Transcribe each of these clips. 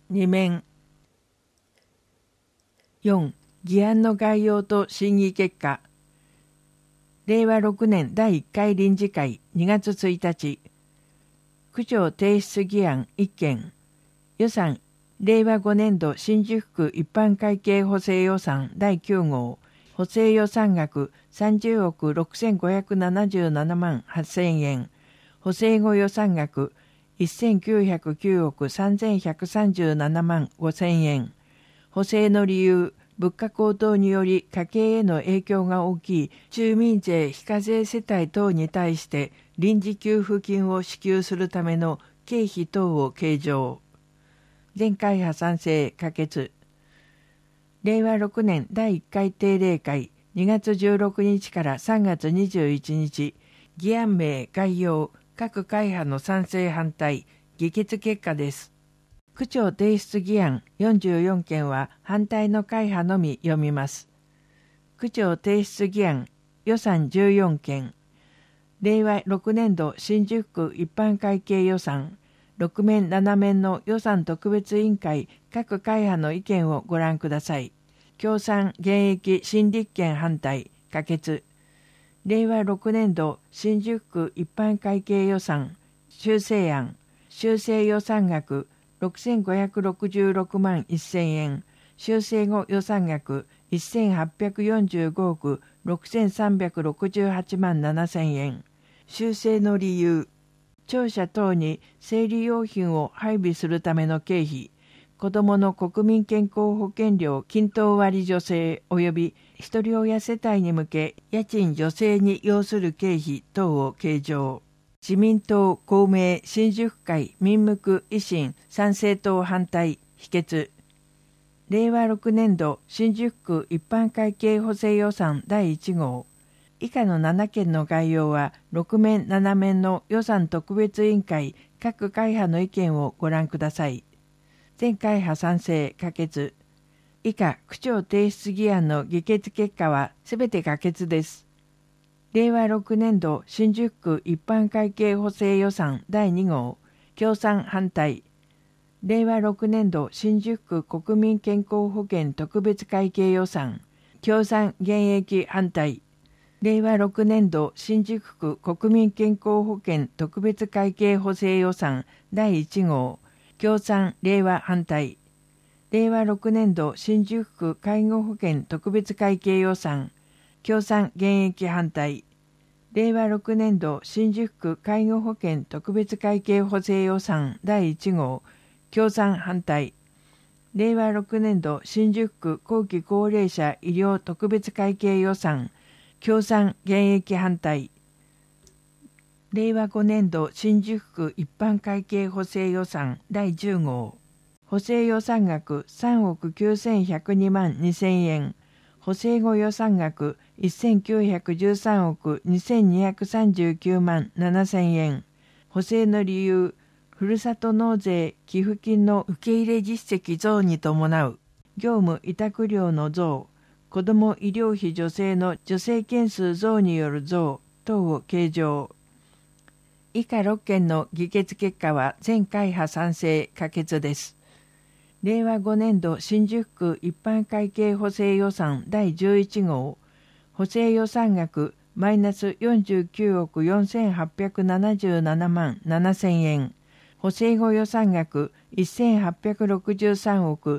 2面。4. 議案の概要と審議結果。令和6年第1回臨時会2月1日。区長提出議案1件。予算令和5年度新宿区一般会計補正予算第9号。補正予算額30億6577万8000円。補正後予算額1909億3137万5000円。補正の理由、物価高騰により家計への影響が大きい住民税非課税世帯等に対して臨時給付金を支給するための経費等を計上。全会派賛成可決。令和6年第1回定例会2月16日から3月21日、議案名概要、各会派の賛成反対、議決結果です。区長提出議案44件は反対の会派のみ読みます。区長提出議案予算14件。令和6年度新宿区一般会計予算、6面7面の予算特別委員会各会派の意見をご覧ください。共産現役新立憲反対可決。令和6年度新宿区一般会計予算修正案、修正予算額6566万1000円、修正後予算額1845億6368万7000円。修正の理由、庁舎等に生理用品を配備するための経費、子どもの国民健康保険料均等割助成及び一人親世帯に向け家賃助成に要する経費等を計上。自民党、公明、新宿会、民無、維新、参政党反対、否決。令和6年度新宿区一般会計補正予算第1号。以下の7件の概要は6面7面の予算特別委員会各会派の意見をご覧ください。全会派賛成可決。以下区長提出議案の議決結果はすべて可決です。令和6年度新宿区一般会計補正予算第2号。共産反対。令和6年度新宿区国民健康保険特別会計予算。共産現役反対。令和6年度新宿区国民健康保険特別会計補正予算第1号。共産令和反対。令和6年度新宿区介護保険特別会計予算。共産現役反対。令和6年度新宿区介護保険特別会計補正予算第1号。共産反対。令和6年度新宿区後期高齢者医療特別会計予算。共産現役反対。令和5年度新宿区一般会計補正予算第10号。補正予算額3億9102万2000円。補正後予算額1913億2239万7000円。補正の理由、ふるさと納税寄付金の受け入れ実績増に伴う業務委託料の増、子ども医療費助成の助成件数増による増等を計上。以下6件の議決結果は全会派賛成可決です。令和5年度新宿区一般会計補正予算第11号。補正予算額マイナス49億4877万7000円。補正後予算額1863億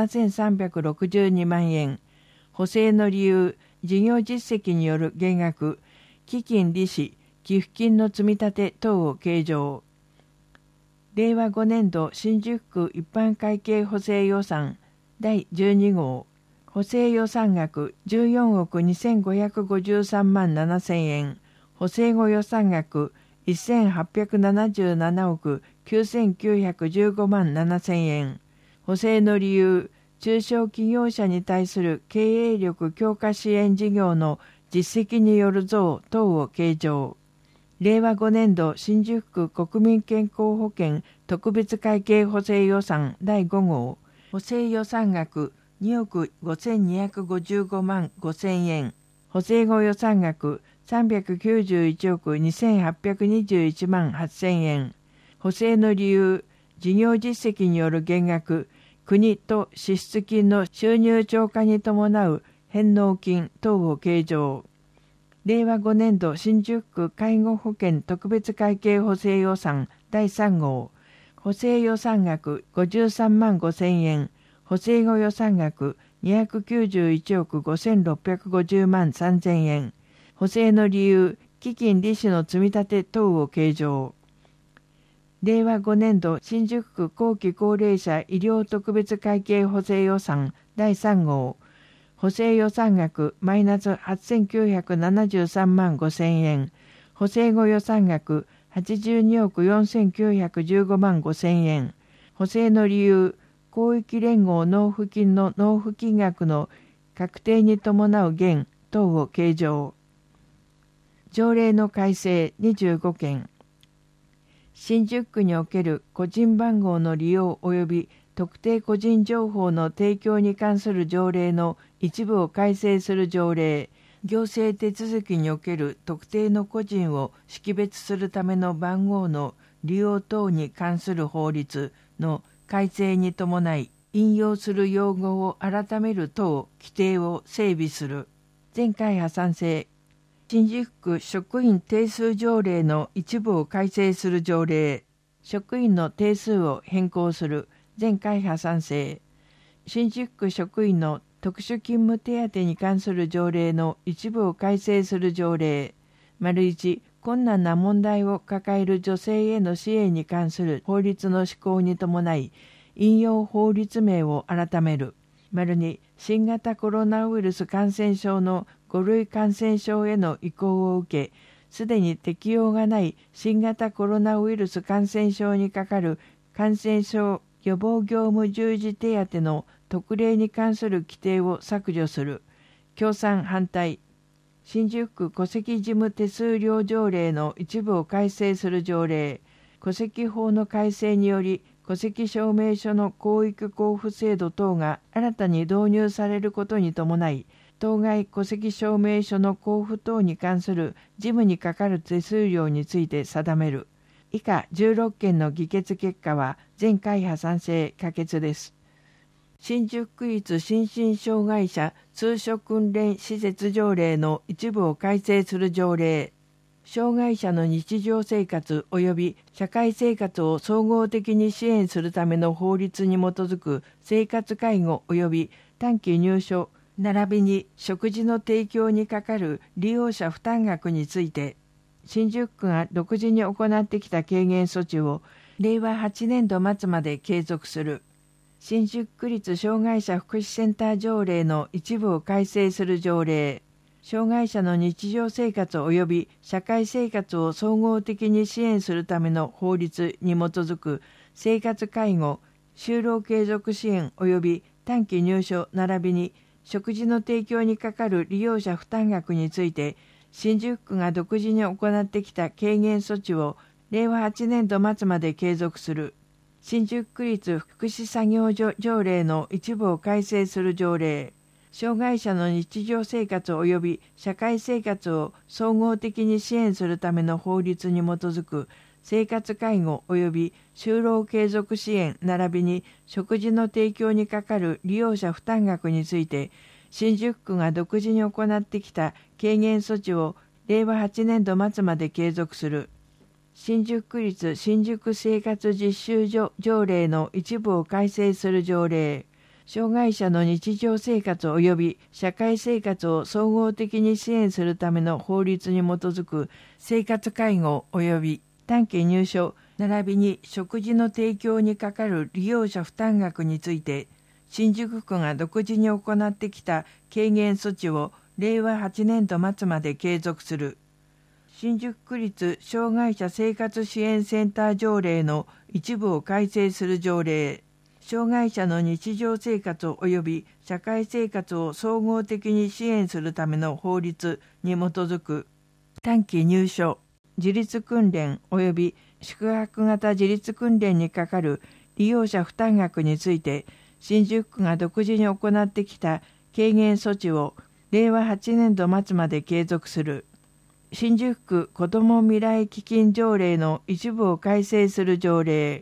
7362万円。補正の理由、事業実績による減額、基金利子、寄付金の積み立て等を計上。令和5年度新宿区一般会計補正予算第12号。補正予算額14億2553万7000円。補正後予算額1877億9915万7000円。補正の理由、中小企業者に対する経営力強化支援事業の実績による増等を計上。令和5年度新宿区国民健康保険特別会計補正予算第5号。補正予算額2億5255万5000円。補正後予算額391億2821万8000円。補正の理由、 事業実績による減額、国と支出金の収入超過に伴う返納金等を計上。令和5年度新宿区介護保険特別会計補正予算第3号、補正予算額53万5000円、補正後予算額291億5650万3000円、補正の理由、基金利子の積み立て等を計上。令和5年度新宿区後期高齢者医療特別会計補正予算第3号、補正予算額マイナス8973万5000円、補正後予算額82億4915万5000円、補正の理由、広域連合納付金の納付金額の確定に伴う減等を計上。条例の改正25件。新宿区における個人番号の利用及び特定個人情報の提供に関する条例の一部を改正する条例、行政手続きにおける特定の個人を識別するための番号の利用等に関する法律の改正に伴い、引用する用語を改める等規定を整備する。全会派賛成。新宿区職員定数条例の一部を改正する条例、職員の定数を変更する。全会派賛成。新宿区職員の特殊勤務手当に関する条例の一部を改正する条例、1、困難な問題を抱える女性への支援に関する法律の施行に伴い、引用法律名を改める。2、新型コロナウイルス感染症の5類感染症への移行を受け、すでに適用がない新型コロナウイルス感染症にかかる感染症予防業務従事手当の特例に関する規定を削除する。共産反対。新宿区戸籍事務手数料条例の一部を改正する条例、戸籍法の改正により戸籍証明書の広域交付制度等が新たに導入されることに伴い、当該戸籍証明書の交付等に関する事務にかかる手数料について定める。以下16件の議決結果は全会派賛成可決です。新宿区立心身障害者通所訓練施設条例の一部を改正する条例、障害者の日常生活及び社会生活を総合的に支援するための法律に基づく生活介護及び短期入所並びに食事の提供にかかる利用者負担額について、新宿区が独自に行ってきた軽減措置を令和8年度末まで継続する。新宿区立障害者福祉センター条例の一部を改正する条例、障害者の日常生活及び社会生活を総合的に支援するための法律に基づく生活介護、就労継続支援及び短期入所並びに食事の提供にかかる利用者負担額について、新宿区が独自に行ってきた軽減措置を令和8年度末まで継続する。新宿区立福祉作業所条例の一部を改正する条例、障害者の日常生活及び社会生活を総合的に支援するための法律に基づく生活介護及び就労継続支援並びに食事の提供にかかる利用者負担額について、新宿区が独自に行ってきた軽減措置を令和8年度末まで継続する。新宿区立新宿生活実習所条例の一部を改正する条例、障害者の日常生活及び社会生活を総合的に支援するための法律に基づく生活介護及び短期入所並びに食事の提供にかかる利用者負担額について、新宿区が独自に行ってきた軽減措置を令和8年度末まで継続する。新宿区立障害者生活支援センター条例の一部を改正する条例、障害者の日常生活及び社会生活を総合的に支援するための法律に基づく短期入所、自立訓練及び宿泊型自立訓練にかかる利用者負担額について、新宿区が独自に行ってきた軽減措置を令和8年度末まで継続する。新宿区子ども未来基金条例の一部を改正する条例、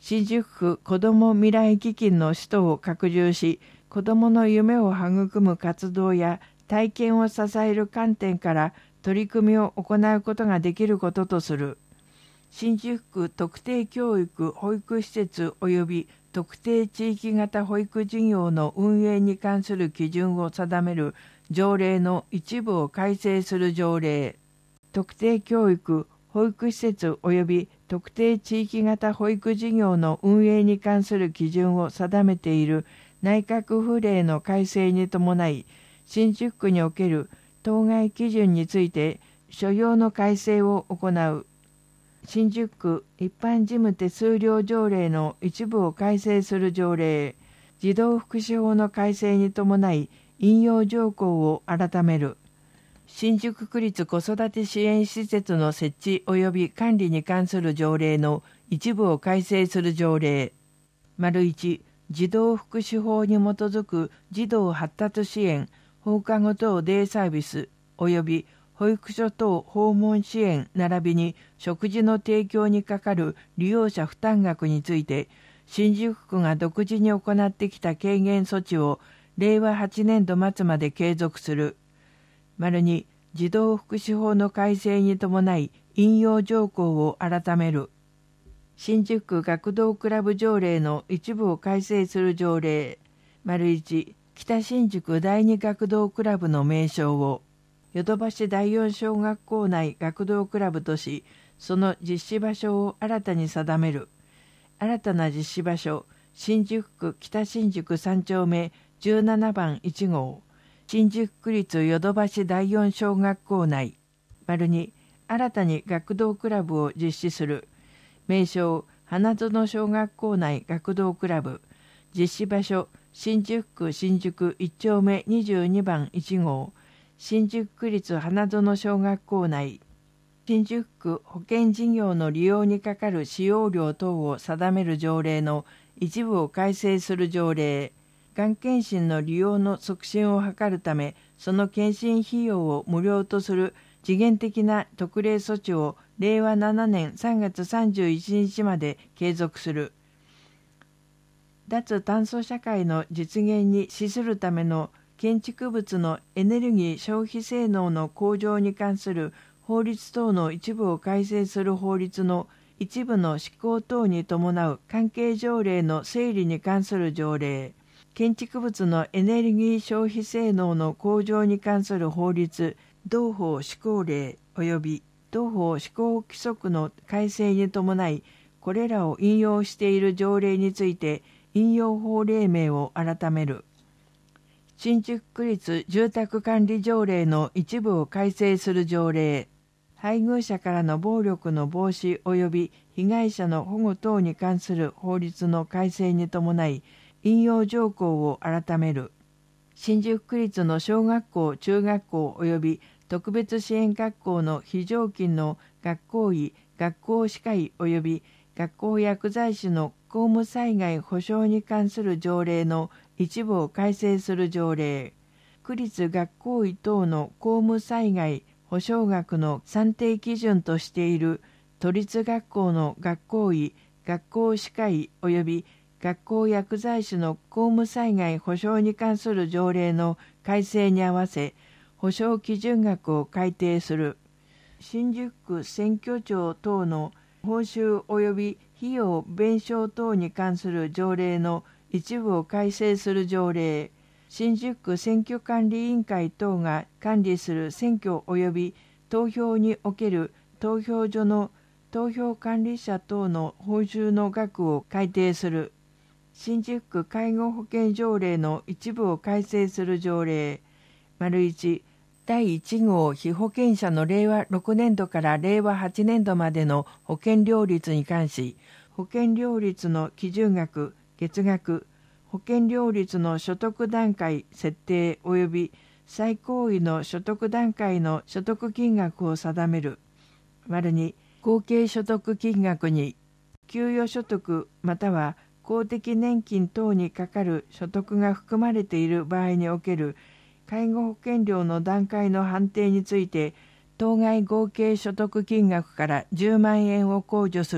新宿区子ども未来基金の使途を拡充し、子どもの夢を育む活動や体験を支える観点から取り組みを行うことができることとする。新宿区特定教育保育施設及び特定地域型保育事業の運営に関する基準を定める条例の一部を改正する条例。特定教育保育施設及び特定地域型保育事業の運営に関する基準を定めている内閣府令の改正に伴い、新宿区における当該基準について所要の改正を行う。新宿区一般事務手数料条例の一部を改正する条例、児童福祉法の改正に伴い引用条項を改める。新宿区立子育て支援施設の設置及び管理に関する条例の一部を改正する条例。1、児童福祉法に基づく児童発達支援、放課後等デイサービス及び保育所等訪問支援並びに食事の提供にかかる利用者負担額について、新宿区が独自に行ってきた軽減措置を令和8年度末まで継続する。2、児童福祉法の改正に伴い引用条項を改める。新宿区学童クラブ条例の一部を改正する条例。1、北新宿第二学童クラブの名称をヨドバシ第四小学校内学童クラブとし、その実施場所を新たに定める。新たな実施場所、新宿区北新宿3丁目17番1号、新宿区立ヨドバシ第四小学校内。2、新たに学童クラブを実施する。名称、花園小学校内学童クラブ。実施場所、新宿区新宿1丁目22番1号、新宿区立花園小学校内。新宿区保険事業の利用にかかる使用料等を定める条例の一部を改正する条例。がん検診の利用の促進を図るため、その検診費用を無料とする時限的な特例措置を令和7年3月31日まで継続する。脱炭素社会の実現に資するための建築物のエネルギー消費性能の向上に関する法律等の一部を改正する法律の一部の施行等に伴う関係条例の整理に関する条例。建築物のエネルギー消費性能の向上に関する法律、同法施行令及び同法施行規則の改正に伴い、これらを引用している条例について引用法令名を改める。新宿区立住宅管理条例の一部を改正する条例。配偶者からの暴力の防止及び被害者の保護等に関する法律の改正に伴い、引用条項を改める。新宿区立の小学校、中学校及び特別支援学校の非常勤の学校医、学校歯科医及び学校薬剤師の公務災害保障に関する条例の一部を改正する条例。区立学校医等の公務災害保障額の算定基準としている都立学校の学校医、学校歯科医及び学校薬剤師の公務災害保障に関する条例の改正に合わせ、保障基準額を改定する。新宿区選挙庁等の報酬及び費用弁償等に関する条例の一部を改正する条例。新宿区選挙管理委員会等が管理する選挙及び投票における投票所の投票管理者等の報酬の額を改定する。新宿区介護保険条例の一部を改正する条例。1、第1号被保険者の令和6年度から令和8年度までの保険料率に関し、保険料率の基準額、月額、保険料率の所得段階設定及び最高位の所得段階の所得金額を定める。2、合計所得金額に、給与所得または公的年金等にかかる所得が含まれている場合における介護保険料の段階の判定について、当該合計所得金額から10万円を控除する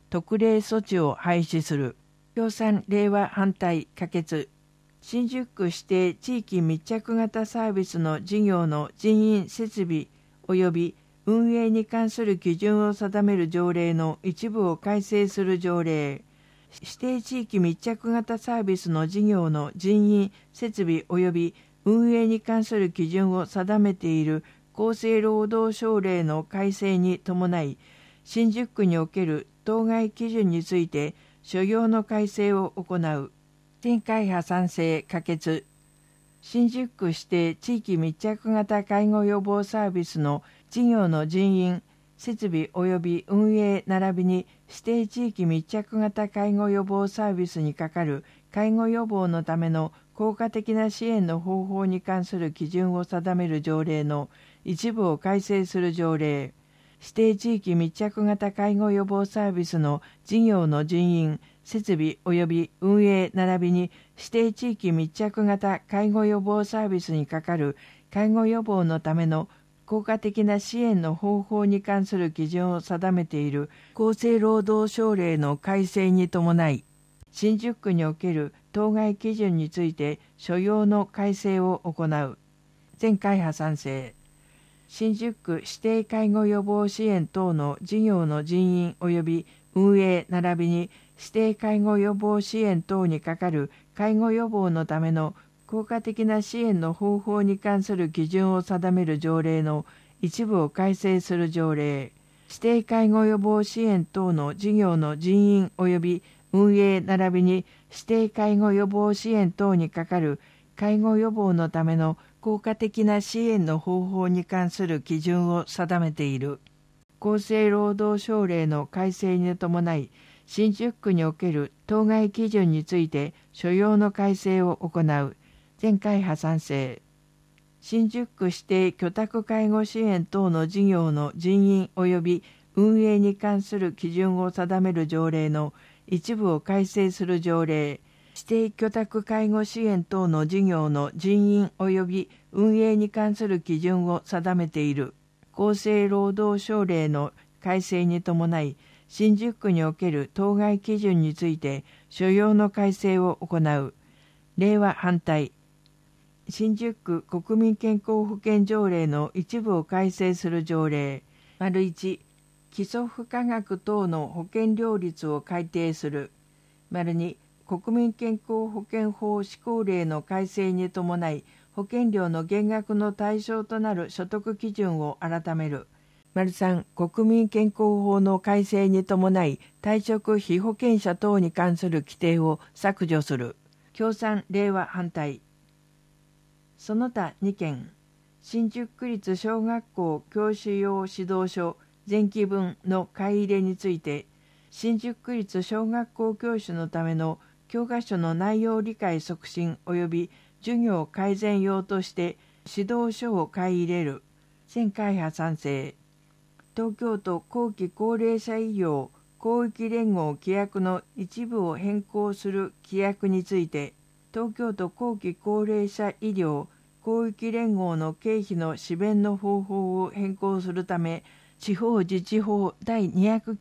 特例措置を廃止する。共産令和反対可決。新宿区指定地域密着型サービスの事業の人員設備及び運営に関する基準を定める条例の一部を改正する条例。指定地域密着型サービスの事業の人員設備及び運営に関する基準を定めている厚生労働省令の改正に伴い、新宿区における当該基準について所要の改正を行う。全会派賛成可決。新宿区指定地域密着型介護予防サービスの事業の人員、設備及び運営並びに指定地域密着型介護予防サービスにかかる介護予防のための効果的な支援の方法に関する基準を定める条例の一部を改正する条例。指定地域密着型介護予防サービスの事業の人員、設備及び運営並びに指定地域密着型介護予防サービスにかかる介護予防のための効果的な支援の方法に関する基準を定めている厚生労働省令の改正に伴い、新宿区における当該基準について所要の改正を行う。全会派賛成。新宿区指定介護予防支援等の事業の人員及び運営並びに指定介護予防支援等にかかる介護予防のための効果的な支援の方法に関する基準を定める条例の一部を改正する条例。指定介護予防支援等の事業の人員及び運営並びに指定介護予防支援等にかかる介護予防のための効果的な支援の方法に関する基準を定めている厚生労働省令の改正に伴い、新宿区における当該基準について所要の改正を行う。全会派賛成。新宿区指定居宅介護支援等の事業の人員及び運営に関する基準を定める条例の一部を改正する条例。指定居宅介護支援等の事業の人員及び運営に関する基準を定めている厚生労働省令の改正に伴い、新宿区における当該基準について所要の改正を行う。令和反対。新宿区国民健康保険条例の一部を改正する条例。1、基礎付加額等の保険料率を改定する。2、国民健康保険法施行令の改正に伴い、保険料の減額の対象となる所得基準を改める。3、国民健康法の改正に伴い、退職被保険者等に関する規定を削除する。共産令和反対。その他2件、新宿区立小学校教師用指導書前期分の買い入れについて、新宿区立小学校教師のための教科書の内容理解促進及び授業改善用として指導書を買い入れる。全会派賛成。東京都後期高齢者医療広域連合規約の一部を変更する規約について、東京都後期高齢者医療広域連合の経費の支弁の方法を変更するため、地方自治法第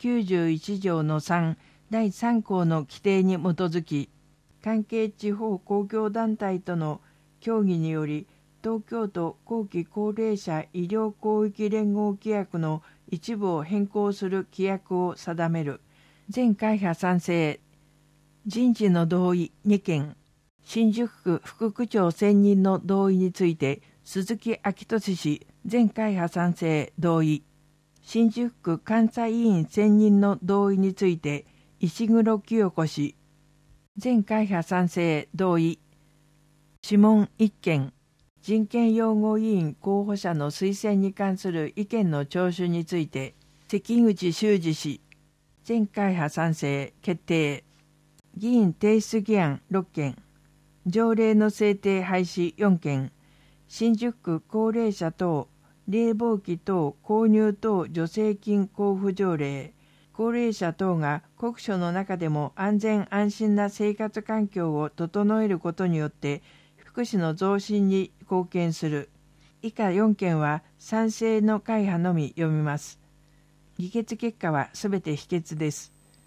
291条の3第3項の規定に基づき、関係地方公共団体との協議により、東京都後期高齢者医療広域連合規約の一部を変更する規約を定める。全会派賛成。人事の同意2件。新宿区副区長選任の同意について、鈴木昭俊氏、全会派賛成同意。新宿区監査委員選任の同意について、石黒清子氏、全会派賛成同意。諮問1件。人権擁護委員候補者の推薦に関する意見の聴取について、関口修二氏、全会派賛成決定。議員提出議案6件。条例の制定廃止4件。新宿区高齢者等冷房機等購入等助成金交付条例。高齢者等が国所の中でも安全安心な生活環境を整えることによって福祉の増進に貢献する。以下4件は賛成の会派のみ読みます。議決結果はすべて否決です。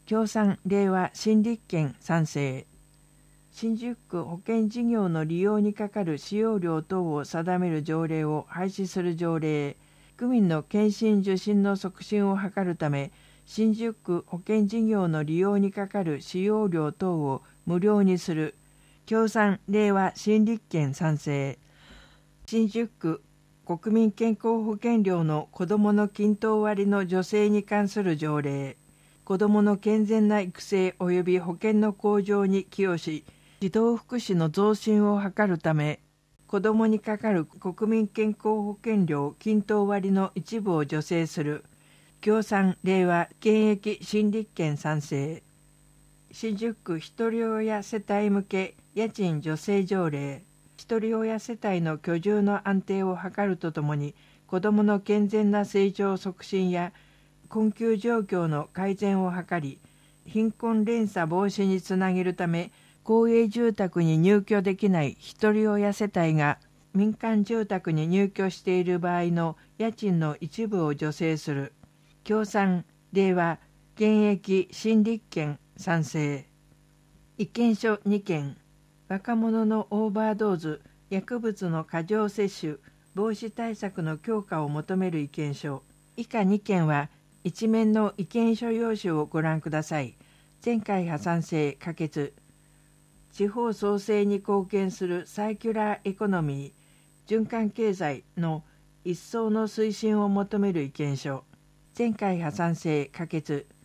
共産令和新立憲賛成。新宿区保険事業の利用にかかる使用料等を定める条例を廃止する条例。区民の検診受診の促進を図るため、新宿区保険事業の利用にかかる使用料等を無料にする。共産令和新立憲賛成。新宿区国民健康保険料の子どもの均等割の助成に関する条例。子どもの健全な育成及び保険の向上に寄与し、児童福祉の増進を図るため、子どもにかかる国民健康保険料均等割の一部を助成する。共産令和現役新立憲賛成。新宿区ひとり親世帯向け家賃助成条例。ひとり親世帯の居住の安定を図るとともに、子どもの健全な成長促進や困窮状況の改善を図り、貧困連鎖防止につなげるため、公営住宅に入居できないひとり親世帯が民間住宅に入居している場合の家賃の一部を助成する。共産令和現役新立憲賛成。意見書2件。若者のオーバードーズ、薬物の過剰摂取、防止対策の強化を求める意見書。以下2件は一面の意見書用紙をご覧ください。全会派賛成可決。地方創生に貢献するサーキュラーエコノミー、循環経済の一層の推進を求める意見書。全会派賛成可決。